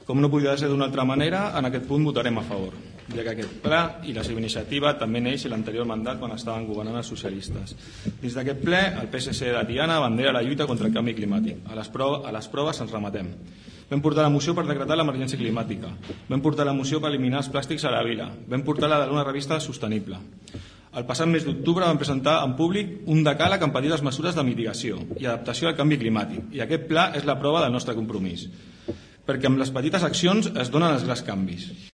Com no podia ser d'una altra manera, en aquest punt votarem a favor, ja que aquest pla i la seva iniciativa també neix en l'anterior mandat quan estaven governant els socialistes. Dins d'aquest ple, el PSC de Tiana abandera la lluita contra el canvi climàtic. A les proves ens remetem. Vam portar la moció per decretar l'emergència climàtica. Vam portar la moció per eliminar els plàstics a la vila. Vam portar-la d'una revista sostenible. El passat mes d'octubre vam presentar en públic un decàleg amb petites mesures de mitigació i adaptació al canvi climàtic. I aquest pla és la prova del nostre compromís. Perquè amb les petites accions es donen els grans canvis.